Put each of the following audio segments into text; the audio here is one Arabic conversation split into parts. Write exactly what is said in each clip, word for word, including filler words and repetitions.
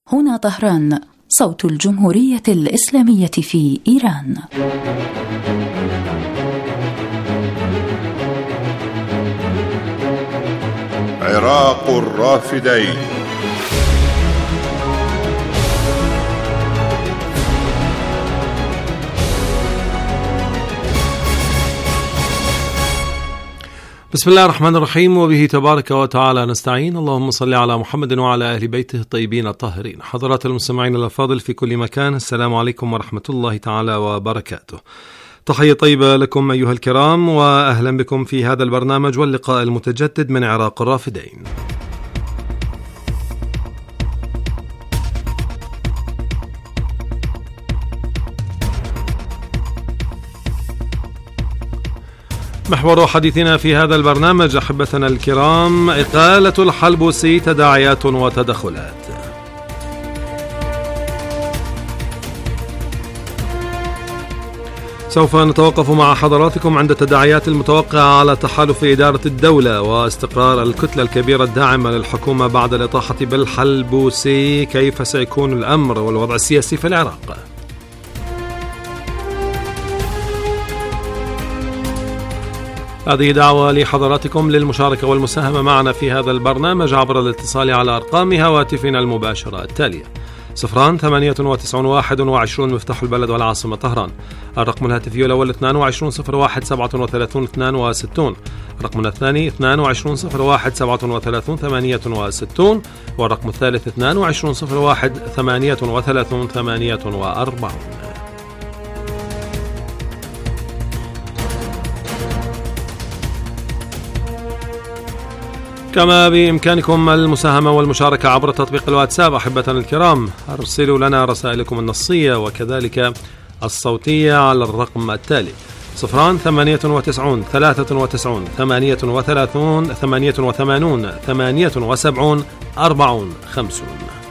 هنا طهران، صوت الجمهورية الإسلامية في إيران. عراق الرافدين. بسم الله الرحمن الرحيم، وبه تبارك وتعالى نستعين. اللهم صل على محمد وعلى أهل بيته الطيبين الطاهرين. حضرات المستمعين الأفاضل في كل مكان، السلام عليكم ورحمة الله تعالى وبركاته. تحية طيبة لكم أيها الكرام، وأهلا بكم في هذا البرنامج واللقاء المتجدد من عراق الرافدين. محور حديثنا في هذا البرنامج أحبتنا الكرام إقالة الحلبوسي، تداعيات وتدخلات. سوف نتوقف مع حضراتكم عند التداعيات المتوقعة على تحالف إدارة الدولة واستقرار الكتلة الكبيرة الداعمة للحكومة بعد الإطاحة بالحلبوسي. كيف سيكون الأمر والوضع السياسي في العراق؟ هذه دعوة لحضراتكم للمشاركة والمساهمة معنا في هذا البرنامج عبر الاتصال على أرقام هواتفنا المباشرة التالية: صفران ثمانية وتسعون واحد وعشرون مفتاح البلد والعاصمة طهران. الرقم الهاتفي الأول اثنان وعشرون صفر واحد سبعة وثلاثون اثنان وستون، رقمنا الثاني اثنان وعشرون صفر واحد سبعة وثلاثون ثمانية وستون، والرقم الثالث اثنان وعشرون صفر واحد ثمانية وثلاثون ثمانية وأربعون. كما بإمكانكم المساهمة والمشاركة عبر تطبيق الواتساب أحبتنا الكرام. أرسلوا لنا رسائلكم النصية وكذلك الصوتية على الرقم التالي: صفران ثمانية وتسعون ثلاثة وتسعون ثمانية وثلاثون ثمانية وثمانون ثمانية وسبعون أربعون خمسون.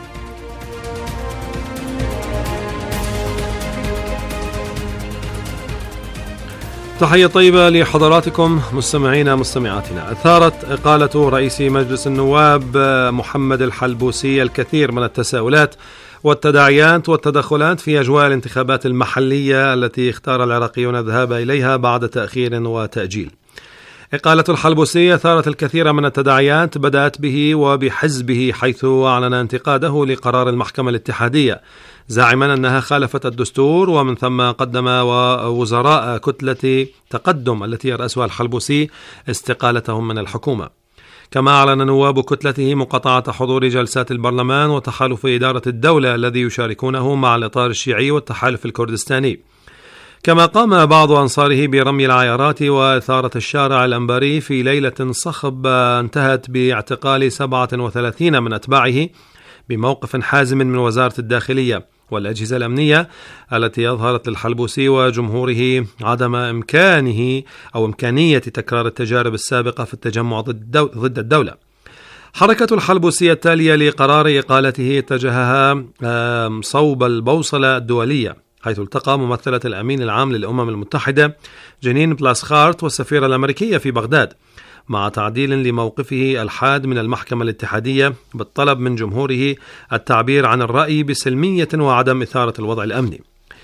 تحية طيبة لحضراتكم مستمعينا مستمعاتنا. أثارت إقالة رئيس مجلس النواب محمد الحلبوسي الكثير من التساؤلات والتداعيات والتدخلات في أجواء الانتخابات المحلية التي اختار العراقيون الذهاب إليها بعد تأخير وتأجيل. إقالة الحلبوسي أثارت الكثير من التداعيات، بدأت به وبحزبه، حيث أعلن انتقاده لقرار المحكمة الاتحادية زاعما أنها خالفت الدستور، ومن ثم قدم وزراء كتلة تقدم التي يرأسها الحلبوسي استقالتهم من الحكومة. كما أعلن نواب كتلته مقاطعة حضور جلسات البرلمان وتحالف إدارة الدولة الذي يشاركونه مع الإطار الشيعي والتحالف الكردستاني. كما قام بعض أنصاره برمي العيارات وإثارة الشارع الأنباري في ليلة صخب انتهت باعتقال سبعة وثلاثين من أتباعه بموقف حازم من وزارة الداخلية والأجهزة الأمنية التي أظهرت للحلبوسي وجمهوره عدم إمكانه أو إمكانية تكرار التجارب السابقة في التجمع ضد الدولة. حركة الحلبوسي التالية لقرار إقالته اتجهها صوب البوصلة الدولية، حيث التقى ممثلة الأمين العام للأمم المتحدة جنين بلاسخارت والسفيرة الأمريكية في بغداد، مع تعديل لموقفه الحاد من المحكمة الاتحادية بالطلب من جمهوره التعبير عن الرأي بسلمية وعدم إثارة الوضع الأمني.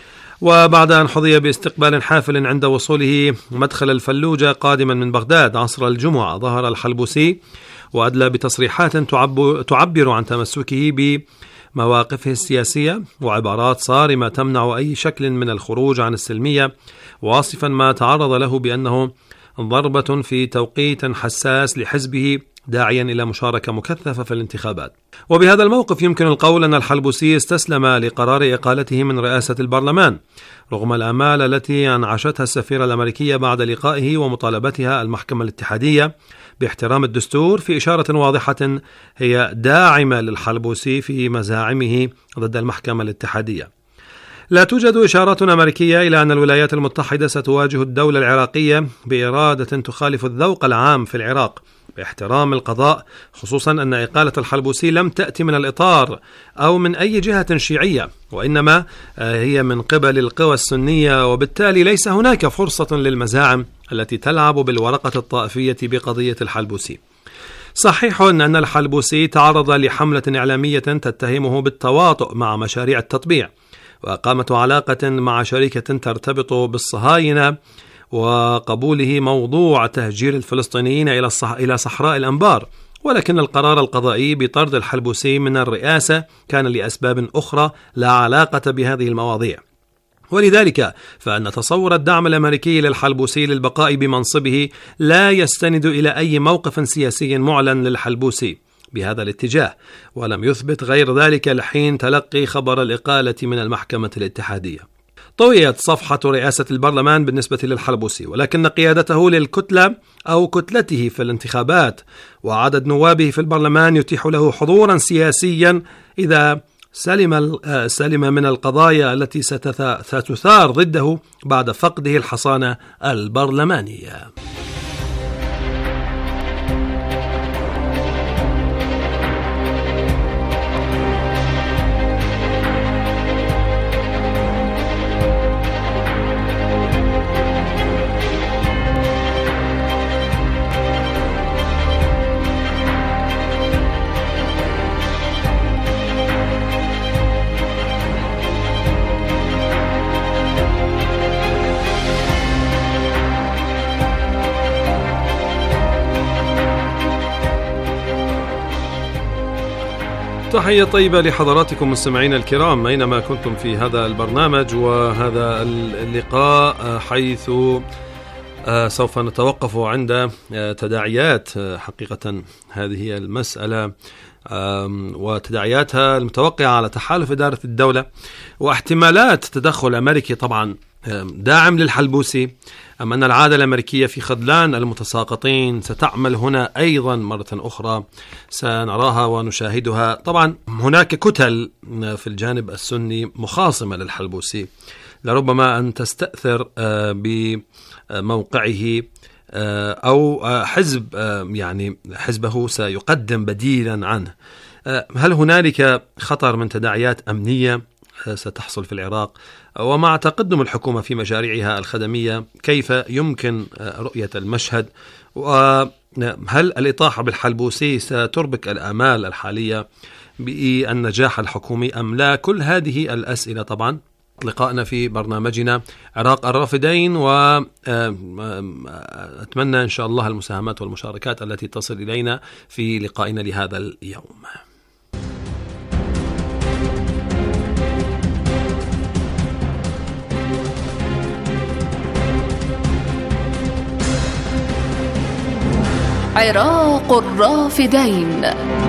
وبعد أن حظي باستقبال حافل عند وصوله مدخل الفلوجة قادما من بغداد عصر الجمعة، ظهر الحلبوسي وأدلى بتصريحات تعبر عن تمسكه بمواقفه السياسية وعبارات صارمة تمنع أي شكل من الخروج عن السلمية، واصفا ما تعرض له بأنه ضربة في توقيت حساس لحزبه، داعيا إلى مشاركة مكثفة في الانتخابات. وبهذا الموقف يمكن القول أن الحلبوسي استسلم لقرار إقالته من رئاسة البرلمان رغم الآمال التي أنعشتها السفيرة الأمريكية بعد لقائه ومطالبتها المحكمة الاتحادية باحترام الدستور، في إشارة واضحة هي داعمة للحلبوسي في مزاعمه ضد المحكمة الاتحادية. لا توجد إشارات أمريكية إلى أن الولايات المتحدة ستواجه الدولة العراقية بإرادة تخالف الذوق العام في العراق باحترام القضاء، خصوصا أن إقالة الحلبوسي لم تأتي من الإطار أو من أي جهة شيعية، وإنما هي من قبل القوى السنية، وبالتالي ليس هناك فرصة للمزاعم التي تلعب بالورقة الطائفية بقضية الحلبوسي. صحيح أن الحلبوسي تعرض لحملة إعلامية تتهمه بالتواطؤ مع مشاريع التطبيع، وإقامة علاقة مع شركة ترتبط بالصهاينة، وقبوله موضوع تهجير الفلسطينيين إلى إلى صحراء الأنبار. ولكن القرار القضائي بطرد الحلبوسي من الرئاسة كان لأسباب أخرى لا علاقة بهذه المواضيع. ولذلك فإن تصور الدعم الأمريكي للحلبوسي للبقاء بمنصبه لا يستند إلى أي موقف سياسي معلن للحلبوسي بهذا الاتجاه، ولم يثبت غير ذلك لحين تلقي خبر الإقالة من المحكمة الاتحادية. طويت صفحة رئاسة البرلمان بالنسبة للحلبوسي، ولكن قيادته للكتلة أو كتلته في الانتخابات وعدد نوابه في البرلمان يتيح له حضورا سياسيا إذا سلم سلم من القضايا التي ستثار ضده بعد فقده الحصانة البرلمانية. تحية طيبة لحضراتكم مستمعين الكرام أينما كنتم في هذا البرنامج وهذا اللقاء، حيث سوف نتوقف عند تداعيات حقيقة هذه المسألة وتداعياتها المتوقعة على تحالف إدارة الدولة واحتمالات تدخل أمريكي طبعا داعم للحلبوسي، أم أن العادة الأمريكية في خذلان المتساقطين ستعمل هنا أيضا مرة أخرى سنراها ونشاهدها. طبعا هناك كتل في الجانب السني مخاصمة للحلبوسي، لربما أن تستأثر بموقعه أو حزب يعني حزبه سيقدم بديلا عنه. هل هنالك خطر من تداعيات أمنية ستحصل في العراق؟ ومع تقدم الحكومة في مشاريعها الخدمية كيف يمكن رؤية المشهد؟ وهل الإطاحة بالحلبوسي ستربك الآمال الحالية بالنجاح الحكومي أم لا؟ كل هذه الأسئلة طبعا لقائنا في برنامجنا عراق الرافدين، وأتمنى إن شاء الله المساهمات والمشاركات التي تصل إلينا في لقائنا لهذا اليوم. عراق الرافدين،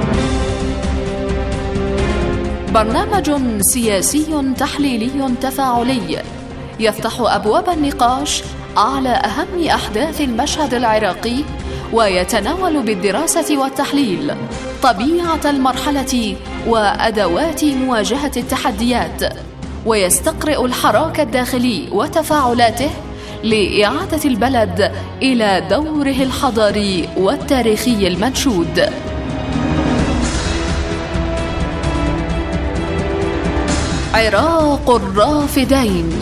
برنامج سياسي تحليلي تفاعلي يفتح أبواب النقاش على أهم أحداث المشهد العراقي، ويتناول بالدراسة والتحليل طبيعة المرحلة وأدوات مواجهة التحديات، ويستقرئ الحراك الداخلي وتفاعلاته لإعادة البلد إلى دوره الحضاري والتاريخي المنشود. عراق الرافدين.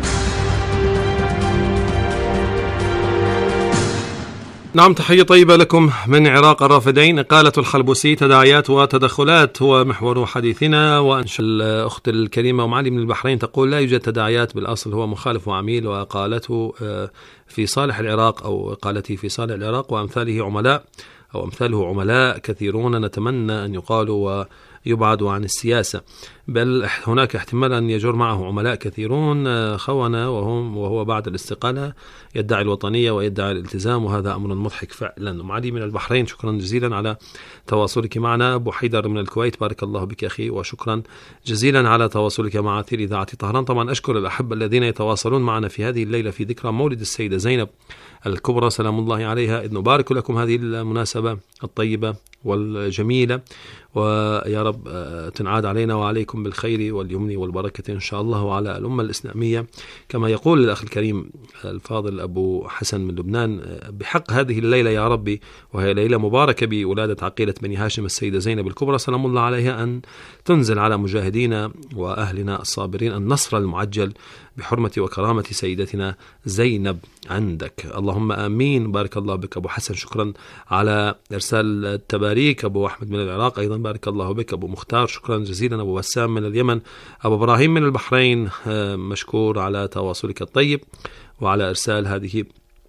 نعم، تحية طيبة لكم من عراق الرافدين. إقالة الحلبوسي، تداعيات وتدخلات هو محور حديثنا. وأنشأ الأخت الكريمة أم علي من البحرين تقول لا يوجد تداعيات، بالأصل هو مخالف وعميل، وإقالته في صالح العراق أو إقالته في صالح العراق، وأمثاله عملاء أو أمثاله عملاء كثيرون نتمنى أن يقالوا ويبعدوا عن السياسة، بل هناك احتمال أن يجر معه عملاء كثيرون خونة وهم وهو بعد الاستقالة يدعي الوطنية ويدعي الالتزام، وهذا أمر مضحك فعلا. أم علي من البحرين شكرا جزيلا على تواصلك معنا. أبو حيدر من الكويت بارك الله بك أخي، وشكرا جزيلا على تواصلك مع أثير إذاعة طهران. طبعا أشكر الأحبة الذين يتواصلون معنا في هذه الليلة في ذكرى مولد السيدة زينب الكبرى سلام الله عليها، إذ نبارك لكم هذه المناسبة الطيبة والجميلة، ويا رب تنعاد علينا وعليكم بالخير واليمن والبركة إن شاء الله، وعلى الأمة الإسلامية كما يقول الأخ الكريم الفاضل أبو حسن من لبنان، بحق هذه الليلة يا ربي، وهي ليلة مباركة بولادة عقيلة بني هاشم السيدة زينب الكبرى سلام الله عليها، أن تنزل على مجاهدينا وأهلنا الصابرين النصر المعجل بحرمة وكرامة سيدتنا زينب عندك. اللهم آمين. بارك الله بك أبو حسن، شكرا على إرسال التباريك. أبو أحمد من العراق أيضا بارك الله بك. أبو مختار شكرا جزيلا. أبو وسام من اليمن. أبو إبراهيم من البحرين مشكور على تواصلك الطيب وعلى إرسال هذه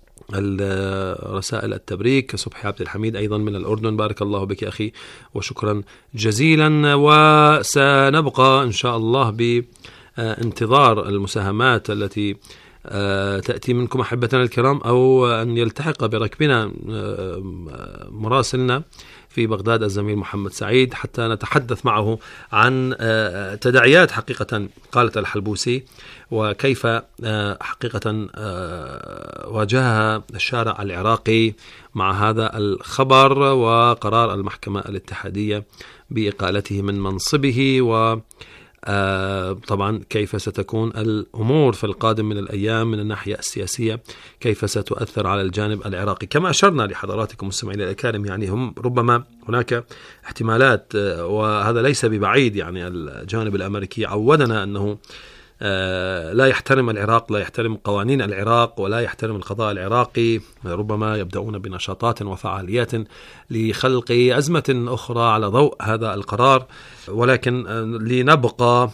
الرسائل التبريك. صبحي عبد الحميد أيضا من الأردن بارك الله بك أخي وشكرا جزيلا. وسنبقى إن شاء الله بانتظار المساهمات التي تأتي منكم أحبتنا الكرام، أو أن يلتحق بركبنا مراسلنا في بغداد الزميل محمد سعيد حتى نتحدث معه عن تداعيات حقيقة قالة الحلبوسي، وكيف حقيقة واجهها الشارع العراقي مع هذا الخبر وقرار المحكمة الاتحادية بإقالته من منصبه، و طبعا كيف ستكون الأمور في القادم من الأيام من الناحية السياسية، كيف ستؤثر على الجانب العراقي. كما أشرنا لحضراتكم مستمعين الكرام، يعني هم ربما هناك احتمالات وهذا ليس ببعيد، يعني الجانب الأمريكي عودنا أنه لا يحترم العراق، لا يحترم قوانين العراق ولا يحترم القضاء العراقي. ربما يبدأون بنشاطات وفعاليات لخلق أزمة أخرى على ضوء هذا القرار، ولكن لنبقى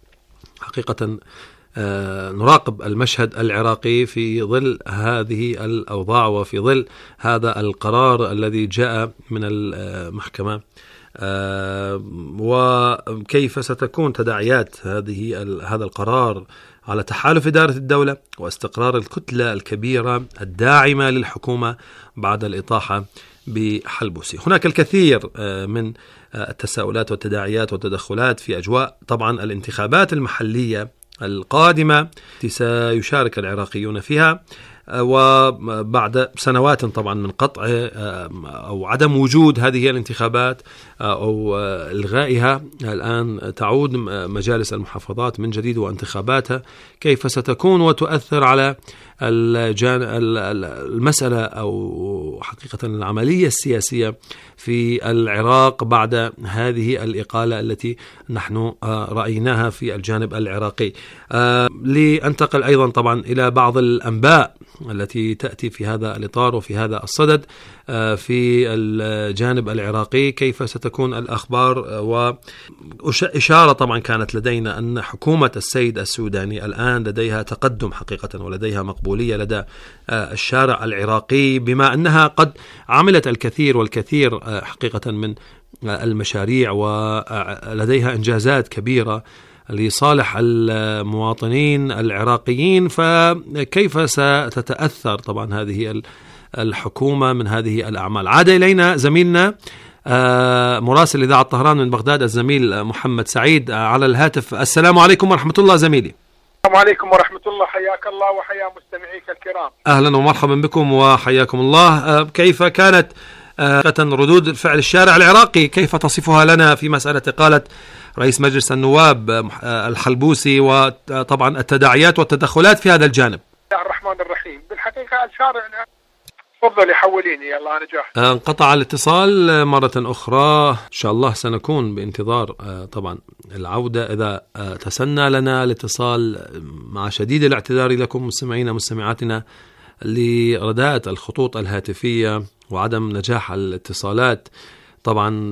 حقيقة نراقب المشهد العراقي في ظل هذه الأوضاع وفي ظل هذا القرار الذي جاء من المحكمة، آه وكيف ستكون تداعيات هذه هذا القرار على تحالف إدارة الدولة واستقرار الكتلة الكبيرة الداعمة للحكومة بعد الإطاحة بحلبوسي. هناك الكثير آه من آه التساؤلات والتداعيات والتدخلات في أجواء طبعا الانتخابات المحلية القادمة التي سيشارك العراقيون فيها، وبعد سنوات طبعا من قطع أو عدم وجود هذه الانتخابات أو إلغائها، الآن تعود مجالس المحافظات من جديد وانتخاباتها. كيف ستكون وتؤثر على المسألة أو حقيقة العملية السياسية في العراق بعد هذه الإقالة التي نحن رأيناها في الجانب العراقي. لأنتقل أيضا طبعا إلى بعض الأنباء التي تأتي في هذا الإطار وفي هذا الصدد في الجانب العراقي، كيف ستكون الأخبار. وإشارة طبعا كانت لدينا أن حكومة السيد السوداني الآن لديها تقدم حقيقة ولديها مقبولية لدى الشارع العراقي، بما أنها قد عملت الكثير والكثير حقيقة من المشاريع ولديها إنجازات كبيرة لصالح المواطنين العراقيين. فكيف ستتأثر طبعا هذه الحكومة من هذه الأعمال؟ عاد إلينا زميلنا مراسل إذاعة طهران من بغداد الزميل محمد سعيد على الهاتف. السلام عليكم ورحمة الله زميلي. السلام عليكم ورحمة الله، حياك الله وحيا مستمعيك الكرام. أهلا ومرحبا بكم وحياكم الله. كيف كانت ردود فعل الشارع العراقي؟ كيف تصفها لنا في مسألة إقالة رئيس مجلس النواب الحلبوسي وطبعا التداعيات والتدخلات في هذا الجانب؟ بسم الله الرحمن الرحيم. بالحقيقة الشارع، تفضل حوليني يلا أنا جاهز. انقطع الاتصال مرة أخرى، إن شاء الله سنكون بانتظار طبعا العودة إذا تسنى لنا الاتصال، مع شديد الاعتذار لكم مستمعينا مستمعاتنا لرداءة الخطوط الهاتفية وعدم نجاح الاتصالات. طبعا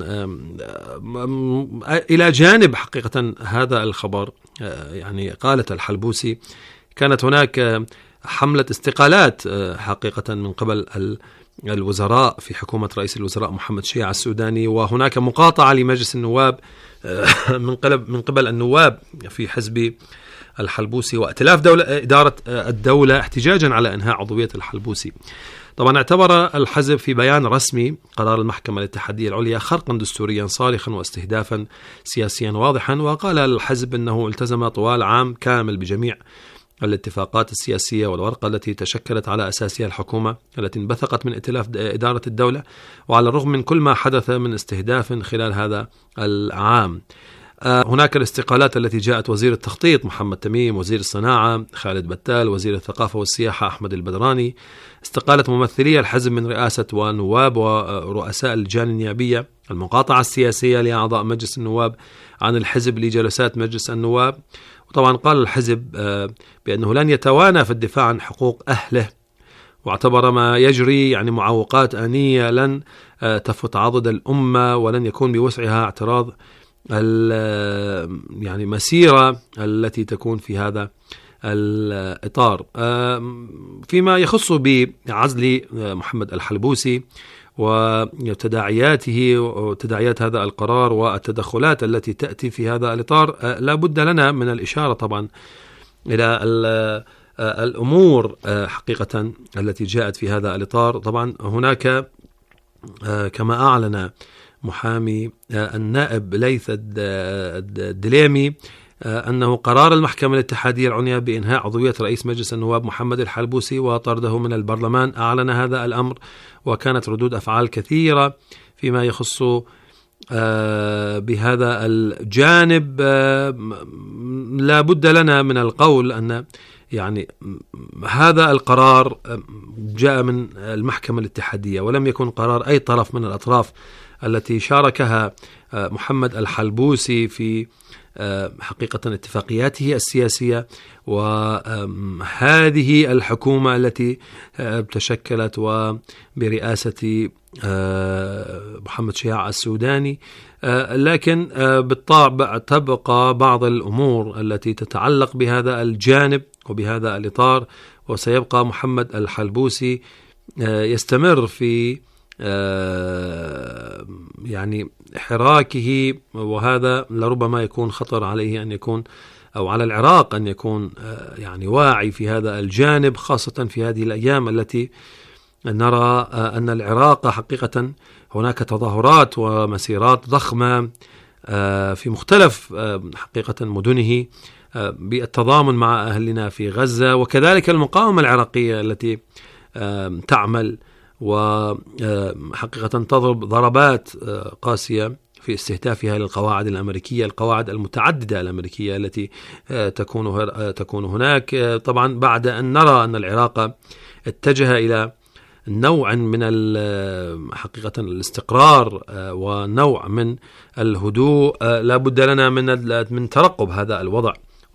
إلى جانب حقيقة هذا الخبر، يعني قالت الحلبوسي كانت هناك حملة استقالات حقيقة من قبل الوزراء في حكومة رئيس الوزراء محمد شيع السوداني، وهناك مقاطعة لمجلس النواب من قبل من قبل النواب في حزب الحلبوسي وائتلاف دولة إدارة الدولة احتجاجا على إنهاء عضوية الحلبوسي. طبعا اعتبر الحزب في بيان رسمي قرار المحكمة الاتحادية العليا خرقا دستوريا صارخا واستهدافا سياسيا واضحا، وقال الحزب أنه التزم طوال عام كامل بجميع الاتفاقات السياسية والورقة التي تشكلت على أساسها الحكومة التي انبثقت من ائتلاف إدارة الدولة، وعلى الرغم من كل ما حدث من استهداف خلال هذا العام. هناك الاستقالات التي جاءت: وزير التخطيط محمد تميم، وزير الصناعة خالد بتال، وزير الثقافة والسياحة أحمد البدراني، استقالة ممثلي الحزب من رئاسة ونواب ورؤساء اللجان النيابية، المقاطعة السياسية لأعضاء مجلس النواب عن الحزب لجلسات مجلس النواب. وطبعا قال الحزب بأنه لن يتوانى في الدفاع عن حقوق أهله، واعتبر ما يجري يعني معوقات آنية لن تفت عضد الأمة ولن يكون بوسعها اعتراض يعني مسيرة التي تكون في هذا الإطار. فيما يخص بعزل محمد الحلبوسي وتداعياته وتداعيات هذا القرار والتدخلات التي تأتي في هذا الإطار، لا بد لنا من الإشارة طبعا إلى الأمور حقيقة التي جاءت في هذا الإطار. طبعا هناك كما أعلن محامي النائب ليث الدليمي أنه قرار المحكمة الاتحادية العليا بإنهاء عضوية رئيس مجلس النواب محمد الحلبوسي وطرده من البرلمان أعلن هذا الأمر، وكانت ردود أفعال كثيرة فيما يخص بهذا الجانب. لا بد لنا من القول أن يعني هذا القرار جاء من المحكمة الاتحادية ولم يكن قرار أي طرف من الأطراف التي شاركها محمد الحلبوسي في حقيقة اتفاقياته السياسية، وهذه الحكومة التي تشكلت وبرئاسة محمد شياع السوداني. لكن بالطبع تبقى بعض الأمور التي تتعلق بهذا الجانب وبهذا الإطار، وسيبقى محمد الحلبوسي يستمر في يعني حراكه، وهذا لربما يكون خطر عليه أن يكون أو على العراق أن يكون يعني واعي في هذا الجانب، خاصة في هذه الأيام التي نرى أن العراق حقيقة هناك تظاهرات ومسيرات ضخمة في مختلف حقيقة مدنه بالتضامن مع أهلنا في غزة، وكذلك المقاومة العراقية التي تعمل وحقيقة تضرب ضربات قاسية في استهدافها للقواعد الأمريكية، القواعد المتعددة الأمريكية التي تكون تكون هناك. طبعا بعد أن نرى أن العراق اتجه إلى نوع من حقيقة الاستقرار ونوع من الهدوء، لا بد لنا من من ترقب هذا الوضع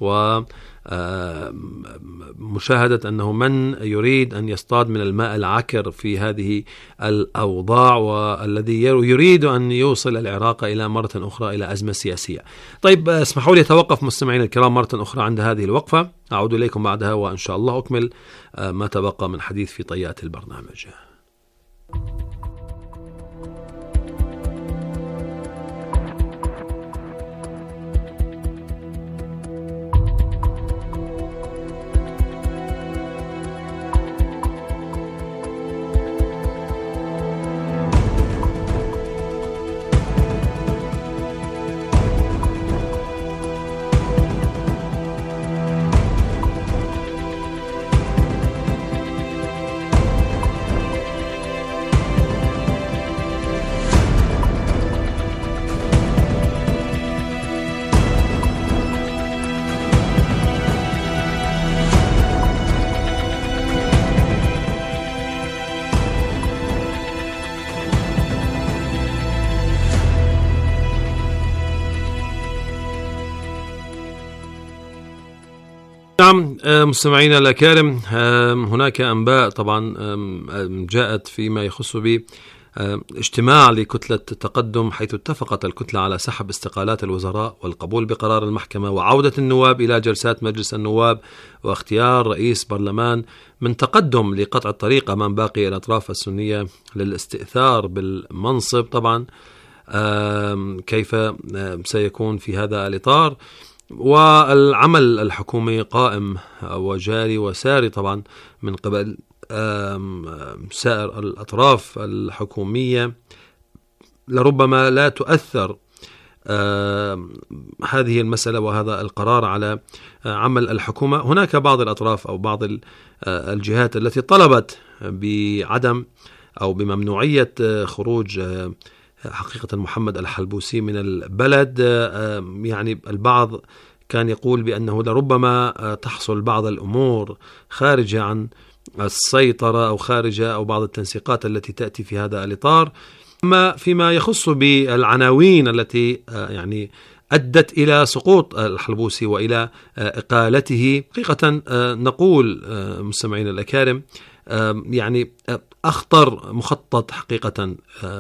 ومشاهدة أنه من يريد أن يصطاد من الماء العكر في هذه الأوضاع، والذي يريد أن يوصل العراق إلى مرة أخرى إلى أزمة سياسية. طيب اسمحوا لي أتوقف مستمعين الكرام مرة أخرى عند هذه الوقفة، أعود إليكم بعدها وإن شاء الله أكمل ما تبقى من حديث في طيات البرنامج. نعم مستمعينا الأكارم، هناك أنباء طبعا جاءت فيما يخص ب اجتماع لكتلة التقدم، حيث اتفقت الكتلة على سحب استقالات الوزراء والقبول بقرار المحكمة وعودة النواب إلى جلسات مجلس النواب واختيار رئيس برلمان من تقدم لقطع الطريق أمام باقي الأطراف السنية للاستئثار بالمنصب. طبعا كيف سيكون في هذا الإطار؟ والعمل الحكومي قائم وجاري وساري طبعا من قبل سائر الأطراف الحكومية، لربما لا تؤثر هذه المسألة وهذا القرار على عمل الحكومة. هناك بعض الأطراف أو بعض الجهات التي طلبت بعدم أو بممنوعية خروج حقيقة محمد الحلبوسي من البلد. يعني البعض كان يقول بأنه لربما تحصل بعض الأمور خارجة عن السيطرة أو خارجة أو بعض التنسيقات التي تأتي في هذا الإطار. أما فيما يخص بالعناوين التي يعني أدت إلى سقوط الحلبوسي وإلى إقالته، حقيقة نقول مستمعينا الأكارم يعني أخطر مخطط حقيقة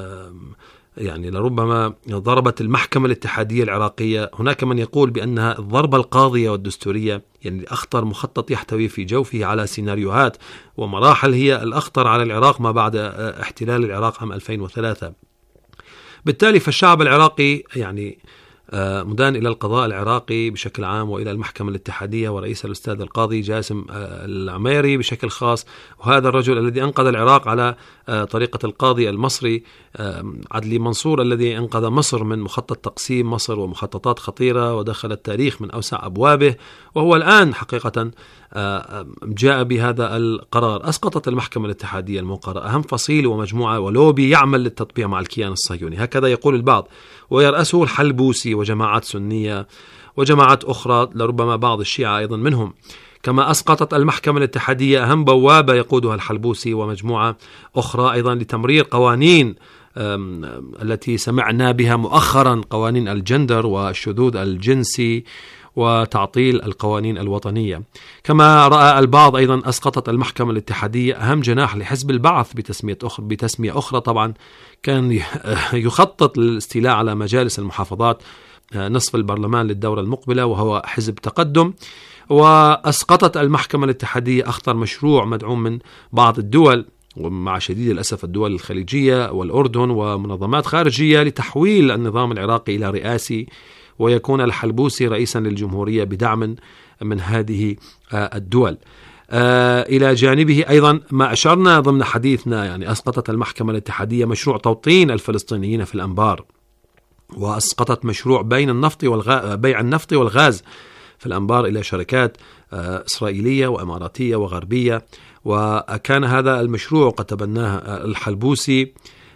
يعني لربما ضربت المحكمة الاتحادية العراقية. هناك من يقول بأنها الضربة القاضية والدستورية، يعني أخطر مخطط يحتوي في جوفه على سيناريوهات ومراحل هي الأخطر على العراق ما بعد احتلال العراق عام ألفين وثلاثة. بالتالي فالشعب العراقي يعني مدان إلى القضاء العراقي بشكل عام وإلى المحكمة الاتحادية ورئيس الأستاذ القاضي جاسم العميري بشكل خاص، وهذا الرجل الذي أنقذ العراق على طريقة القاضي المصري عدلي منصور الذي أنقذ مصر من مخطط تقسيم مصر ومخططات خطيرة ودخل التاريخ من أوسع أبوابه، وهو الآن حقيقة جاء بهذا القرار. أسقطت المحكمة الاتحادية المنقرة أهم فصيل ومجموعة ولوبي يعمل للتطبيع مع الكيان الصهيوني، هكذا يقول البعض، ويرأسه الحلبوسي وجماعات سنية وجماعات أخرى لربما بعض الشيعة أيضا منهم. كما أسقطت المحكمة الاتحادية أهم بوابة يقودها الحلبوسي ومجموعة أخرى أيضا لتمرير قوانين التي سمعنا بها مؤخرا، قوانين الجندر والشذوذ الجنسي وتعطيل القوانين الوطنية. كما رأى البعض أيضا أسقطت المحكمة الاتحادية أهم جناح لحزب البعث بتسمية أخرى, بتسمية أخرى طبعا كان يخطط للاستيلاء على مجالس المحافظات نصف البرلمان للدورة المقبلة وهو حزب تقدم. وأسقطت المحكمة الاتحادية أخطر مشروع مدعوم من بعض الدول ومع شديد الأسف الدول الخليجية والأردن ومنظمات خارجية لتحويل النظام العراقي إلى رئاسي ويكون الحلبوسي رئيسا للجمهورية بدعم من هذه الدول. إلى جانبه أيضا ما أشرنا ضمن حديثنا يعني أسقطت المحكمة الاتحادية مشروع توطين الفلسطينيين في الأنبار، وأسقطت مشروع بين النفط والغاز بيع النفط والغاز في الأنبار إلى شركات إسرائيلية وإماراتية وغربية، وكان هذا المشروع قد تبناه الحلبوسي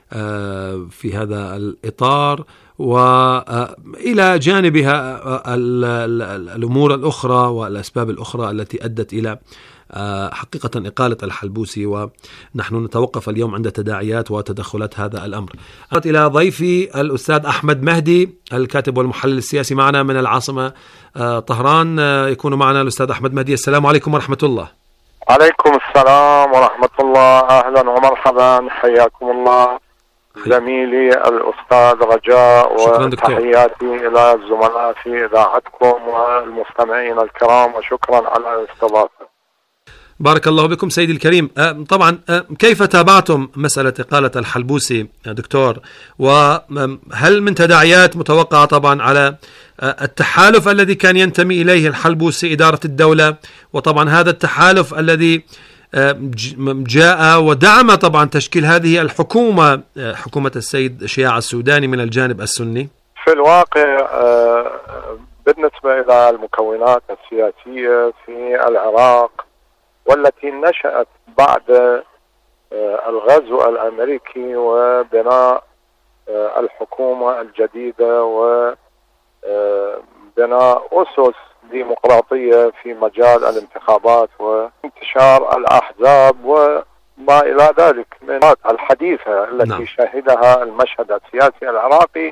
في هذا الإطار. وإلى جانبها الأمور الأخرى والأسباب الأخرى التي أدت إلى حقيقة إقالة الحلبوسي، ونحن نتوقف اليوم عند تداعيات وتدخلات هذا الأمر. أردت إلى ضيفي الأستاذ أحمد مهدي الكاتب والمحلل السياسي معنا من العاصمة طهران. يكون معنا الأستاذ أحمد مهدي. السلام عليكم ورحمة الله. عليكم السلام ورحمة الله، أهلا ومرحبا، حياكم الله زميلي الأستاذ رجاء، وتحياتي إلى الزملاء في إذاعتكم والمستمعين الكرام، وشكرا على الاستضافة. بارك الله بكم سيدي الكريم. طبعا كيف تابعتم مسألة إقالة الحلبوسي دكتور، وهل من تداعيات متوقعة طبعا على التحالف الذي كان ينتمي إليه الحلبوسي إدارة الدولة، وطبعا هذا التحالف الذي جاء ودعم طبعا تشكيل هذه الحكومة، حكومة السيد شياع السوداني من الجانب السني؟ في الواقع بالنسبة إلى المكونات السياسية في العراق والتي نشأت بعد الغزو الأمريكي وبناء الحكومة الجديدة وبناء أسس ديمقراطية في مجال الانتخابات وانتشار الأحزاب وما إلى ذلك من الحديثة التي نعم. شهدها المشهد السياسي العراقي،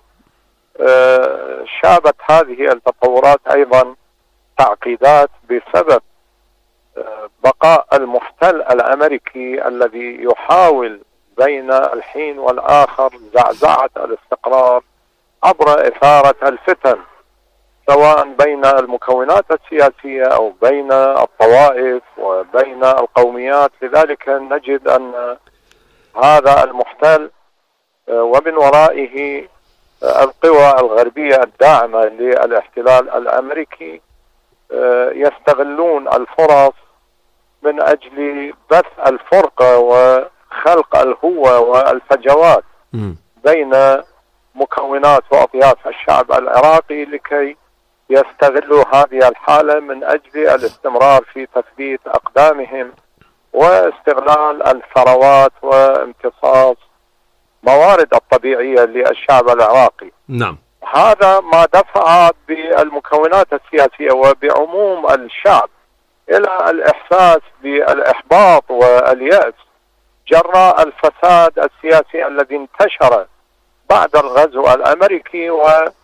شابت هذه التطورات أيضا تعقيدات بسبب بقاء المحتل الأمريكي الذي يحاول بين الحين والآخر زعزعة الاستقرار عبر إثارة الفتن سواء بين المكونات السياسية أو بين الطوائف وبين القوميات. لذلك نجد أن هذا المحتل ومن ورائه القوى الغربية الداعمة للاحتلال الأمريكي يستغلون الفرص من أجل بث الفرقة وخلق الهوة والفجوات بين مكونات وأطياف الشعب العراقي لكي يستغلوا هذه الحالة من أجل الاستمرار في تثبيت أقدامهم واستغلال الثروات وامتصاص الموارد الطبيعية للشعب العراقي. نعم. هذا ما دفع بالمكونات السياسية وبعموم الشعب إلى الإحساس بالإحباط واليأس جراء الفساد السياسي الذي انتشر بعد الغزو الأمريكي. وفي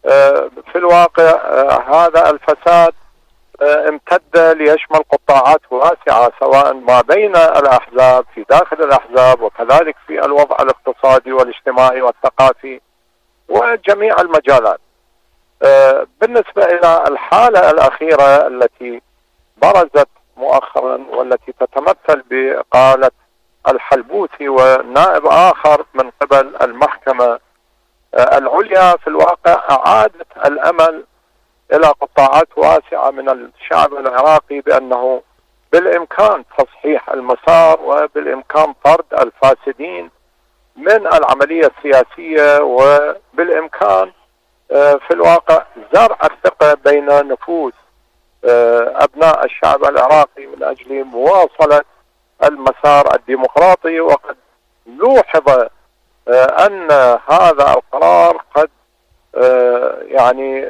الواقع هذا الفساد امتد ليشمل قطاعات واسعة، سواء ما بين الأحزاب في داخل الأحزاب وكذلك في الوضع الاقتصادي والاجتماعي والثقافي وجميع المجالات. بالنسبة إلى الحالة الأخيرة التي برزت مؤخرا والتي تتمثل بإقالة الحلبوسي ونائب آخر من قبل المحكمة العليا، في الواقع أعادت الأمل إلى قطاعات واسعة من الشعب العراقي بأنه بالإمكان تصحيح المسار وبالإمكان طرد الفاسدين من العملية السياسية، وبالإمكان في الواقع زرع الثقة بين نفوس أبناء الشعب العراقي من أجل مواصلة المسار الديمقراطي. وقد لوحظ أن هذا القرار قد يعني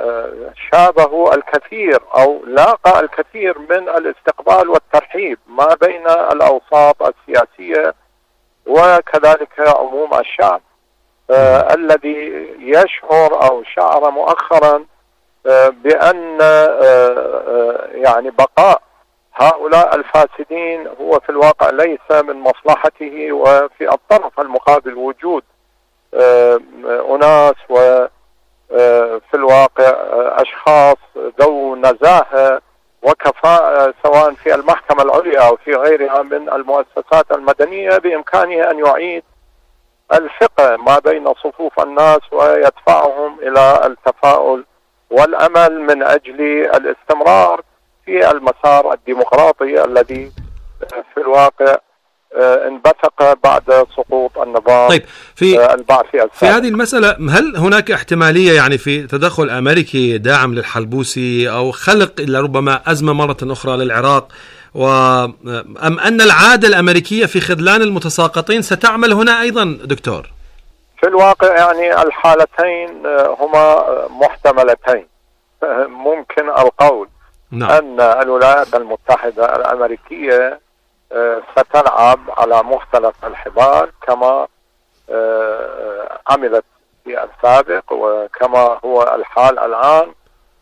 شابه الكثير أو لاقى الكثير من الاستقبال والترحيب ما بين الأوساط السياسية وكذلك عموم الشعب آه الذي يشعر أو شعر مؤخرا آه بأن آه آه يعني بقاء هؤلاء الفاسدين هو في الواقع ليس من مصلحته، وفي الطرف المقابل وجود آه أناس وفي الواقع آه أشخاص ذو نزاهة وكفاءة سواء في المحكمة العليا أو في غيرها من المؤسسات المدنية بإمكانه أن يعيد الثقة ما بين صفوف الناس ويدفعهم إلى التفاؤل والأمل من أجل الاستمرار في المسار الديمقراطي الذي في الواقع انبثق بعد سقوط النظام. طيب في البعثي في هذه المسألة هل هناك احتمالية يعني في تدخل أمريكي داعم للحلبوسي أو خلق لربما أزمة مرة أخرى للعراق، أم أن العادة الأمريكية في خذلان المتساقطين ستعمل هنا أيضا دكتور؟ في الواقع يعني الحالتين هما محتملتين. ممكن القول نعم. أن الولايات المتحدة الأمريكية ستلعب على مختلف الحبال كما عملت في السابق وكما هو الحال الآن،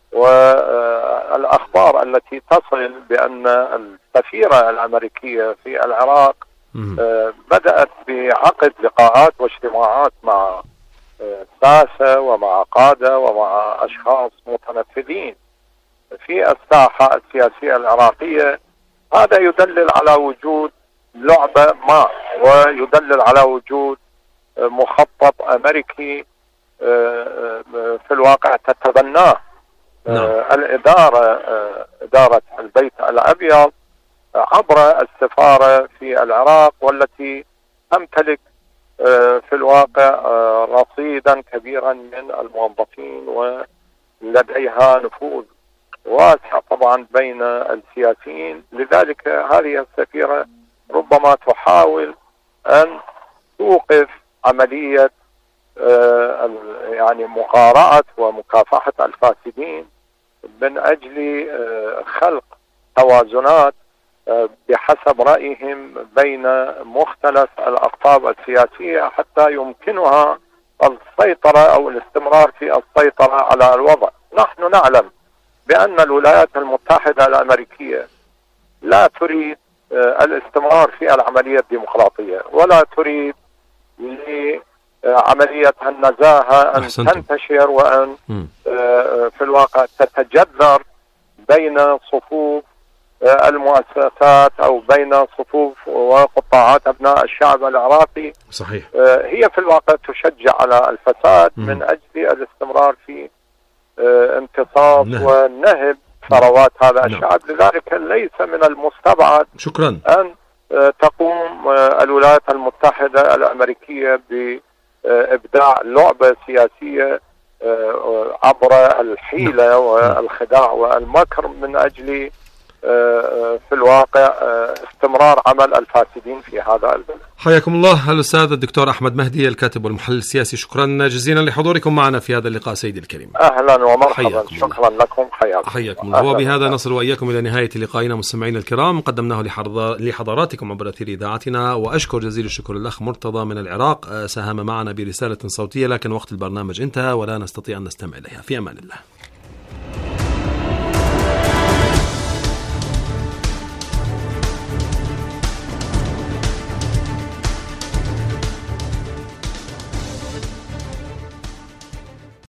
والأخبار التي تصل بأن السفيرة الأمريكية في العراق بدأت بعقد لقاءات واجتماعات مع ساسة ومع قادة ومع أشخاص متنفذين في الساحة السياسية العراقية. هذا يدلل على وجود لعبة ما، ويدلل على وجود مخطط أمريكي في الواقع تتبناه الإدارة إدارة البيت الأبيض عبر السفارة في العراق، والتي تمتلك في الواقع رصيدا كبيرا من الموظفين ولديها نفوذ واسع طبعا بين السياسيين. لذلك هذه السفيرة ربما تحاول أن توقف عملية يعني مقارعة ومكافحة الفاسدين من أجل خلق توازنات بحسب رأيهم بين مختلف الأقطاب السياسية حتى يمكنها السيطرة أو الاستمرار في السيطرة على الوضع. نحن نعلم بأن الولايات المتحدة الأمريكية لا تريد الاستمرار في العملية الديمقراطية ولا تريد لعملية النزاهة أن أحسنتم. تنتشر وأن م. في الواقع تتجذر بين صفوف المؤسسات أو بين صفوف وقطاعات أبناء الشعب العراقي. صحيح. هي في الواقع تشجع على الفساد م. من أجل الاستمرار في امتصاص نهب. ونهب ثروات هذا نعم. الشعب. لذلك ليس من المستبعد شكرا. أن تقوم الولايات المتحدة الأمريكية بإبداع لعبة سياسية عبر الحيلة نعم. والخداع والمكر من أجل في الواقع استمرار عمل الفاسدين في هذا البلد. حياكم الله الأستاذ الدكتور أحمد مهدي الكاتب والمحلل السياسي، شكرا جزيلا لحضوركم معنا في هذا اللقاء سيدي الكريم. أهلا ومرحبا، شكرا الله. لكم. حياكم, حياكم الله. وبهذا نصل وإياكم إلى نهاية لقائنا مستمعينا الكرام، قدمناه لحضراتكم عبر أثير إذاعتنا، وأشكر جزيل الشكر الأخ مرتضى من العراق ساهم معنا برسالة صوتية، لكن وقت البرنامج انتهى ولا نستطيع أن نستمع إليها. في أمان الله.